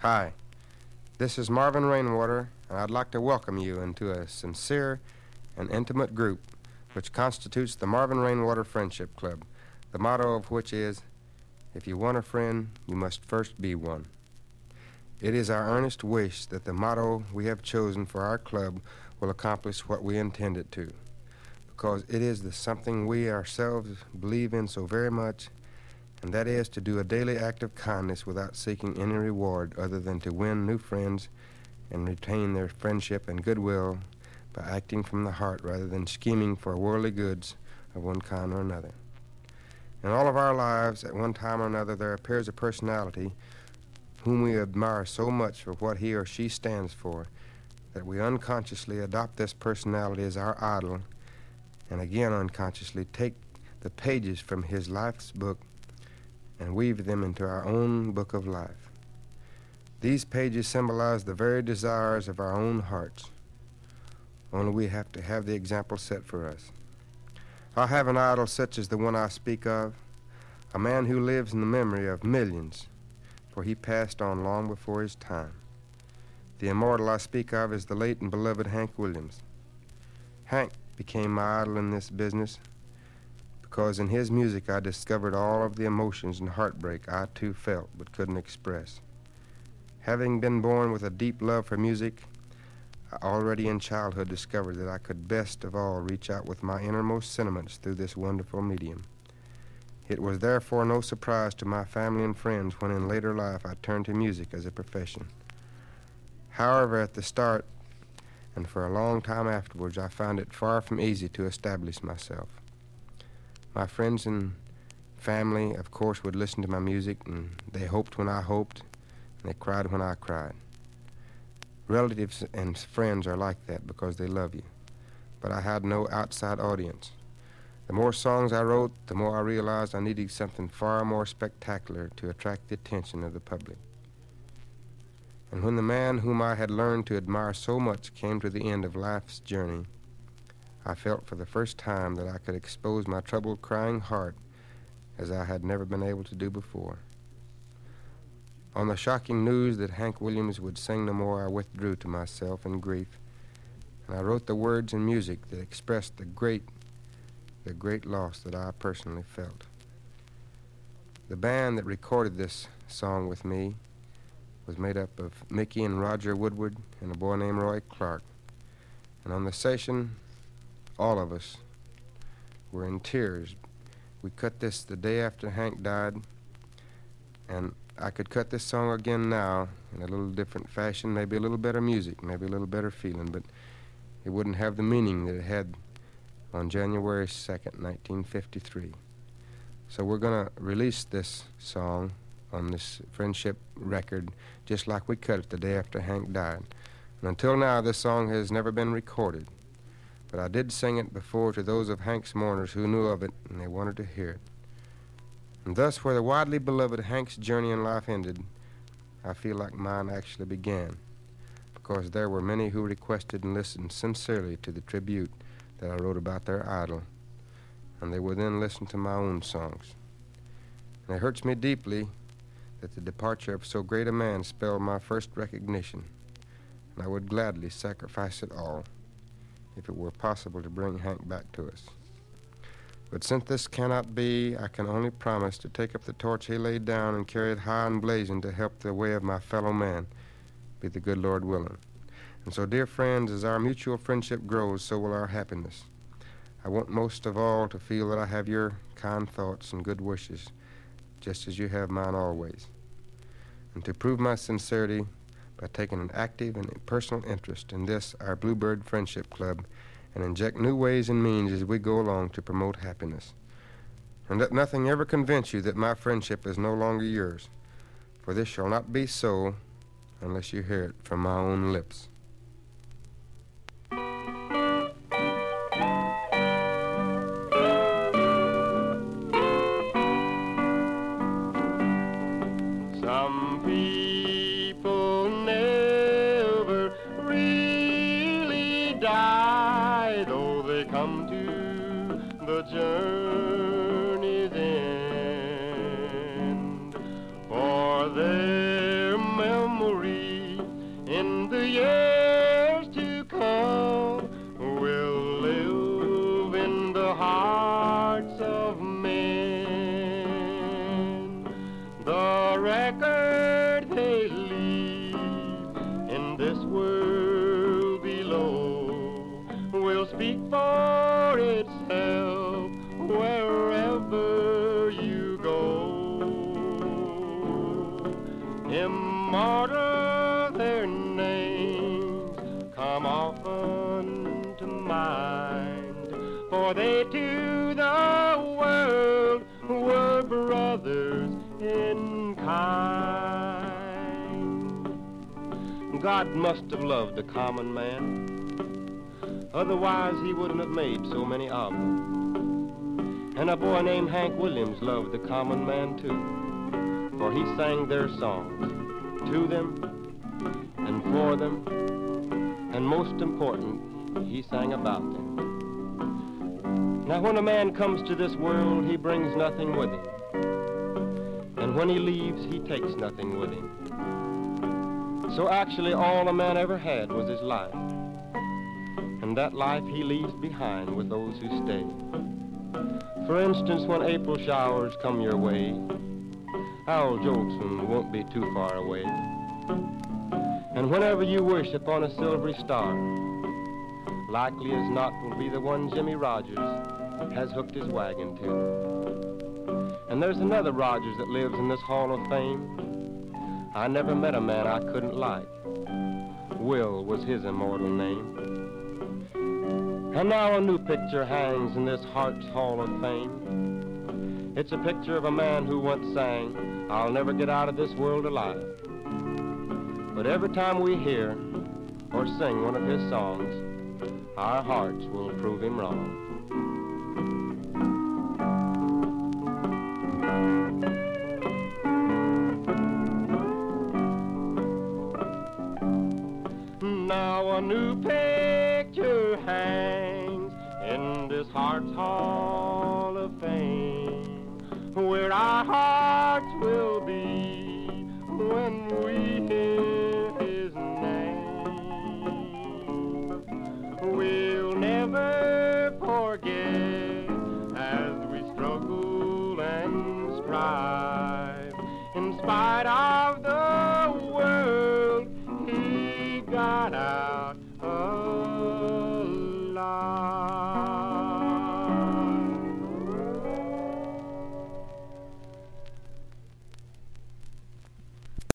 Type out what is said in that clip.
Hi, this is Marvin Rainwater, and I'd like to welcome you into a sincere and intimate group which constitutes the Marvin Rainwater Friendship Club, the motto of which is, if you want a friend, you must first be one. It is our earnest wish that the motto we have chosen for our club will accomplish what we intend it to, because it is the something we ourselves believe in so very much, and that is to do a daily act of kindness without seeking any reward other than to win new friends and retain their friendship and goodwill by acting from the heart rather than scheming for worldly goods of one kind or another. In all of our lives, at one time or another, there appears a personality whom we admire so much for what he or she stands for that we unconsciously adopt this personality as our idol and again unconsciously take the pages from his life's book and weave them into our own book of life. These pages symbolize the very desires of our own hearts, only we have to have the example set for us. I have an idol such as the one I speak of, a man who lives in the memory of millions, for he passed on long before his time. The immortal I speak of is the late and beloved Hank Williams. Hank became my idol in this business because in his music I discovered all of the emotions and heartbreak I too felt but couldn't express. Having been born with a deep love for music, I already in childhood discovered that I could best of all reach out with my innermost sentiments through this wonderful medium. It was therefore no surprise to my family and friends when in later life I turned to music as a profession. However, at the start, and for a long time afterwards, I found it far from easy to establish myself. My friends and family, of course, would listen to my music, and they hoped when I hoped, and they cried when I cried. Relatives and friends are like that because they love you, but I had no outside audience. The more songs I wrote, the more I realized I needed something far more spectacular to attract the attention of the public. And when the man whom I had learned to admire so much came to the end of life's journey, I felt for the first time that I could expose my troubled, crying heart as I had never been able to do before. On the shocking news that Hank Williams would sing no more, I withdrew to myself in grief, and I wrote the words and music that expressed the great loss that I personally felt. The band that recorded this song with me was made up of Mickey and Roger Woodward and a boy named Roy Clark. And on the session, all of us were in tears. We cut this the day after Hank died, and I could cut this song again now in a little different fashion, maybe a little better music, maybe a little better feeling, but it wouldn't have the meaning that it had on January 2nd, 1953. So we're going to release this song on this friendship record just like we cut it the day after Hank died. And until now, this song has never been recorded, but I did sing it before to those of Hank's mourners who knew of it and they wanted to hear it. And thus, where the widely beloved Hank's journey in life ended, I feel like mine actually began, because there were many who requested and listened sincerely to the tribute that I wrote about their idol, and they would then listen to my own songs. And it hurts me deeply that the departure of so great a man spelled my first recognition, and I would gladly sacrifice it all if it were possible to bring Hank back to us. But since this cannot be, I can only promise to take up the torch he laid down and carry it high and blazing to help the way of my fellow man, be the good Lord willing. And so, dear friends, as our mutual friendship grows, so will our happiness. I want most of all to feel that I have your kind thoughts and good wishes, just as you have mine always. And to prove my sincerity by taking an active and personal interest in this, our Bluebird Friendship Club, and inject new ways and means as we go along to promote happiness. And let nothing ever convince you that my friendship is no longer yours, for this shall not be so unless you hear it from my own lips. Some people never really die, though they come to the journey's end, for their memory order their names come often to mind, for they to the world were brothers in kind. God must have loved the common man, otherwise he wouldn't have made so many of them. And a boy named Hank Williams loved the common man too, for he sang their songs to them and for them, and most important, he sang about them. Now when a man comes to this world, he brings nothing with him, and when he leaves, he takes nothing with him. So actually all a man ever had was his life, and that life he leaves behind with those who stay. For instance, when April showers come your way, Al Jolson won't be too far away. And whenever you wish upon a silvery star, likely as not will be the one Jimmy Rogers has hooked his wagon to. And there's another Rogers that lives in this Hall of Fame. I never met a man I couldn't like. Will was his immortal name. And now a new picture hangs in this Heart's Hall of Fame. It's a picture of a man who once sang, "I'll never get out of this world alive." But every time we hear or sing one of his songs, our hearts will prove him wrong. Now a new picture hangs in this Heart's Hall of Fame, where our hearts